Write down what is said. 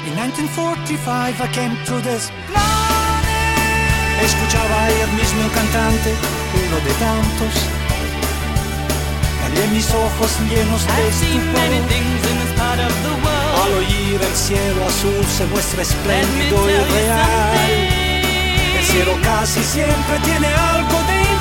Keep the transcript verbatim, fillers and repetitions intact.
In nineteen forty-five I came to this planet. Escuchaba el mismo cantante, uno de tantos. Callé mis ojos llenos de estupor. Al oír el cielo azul se muestra espléndido y real. El cielo casi siempre tiene algo de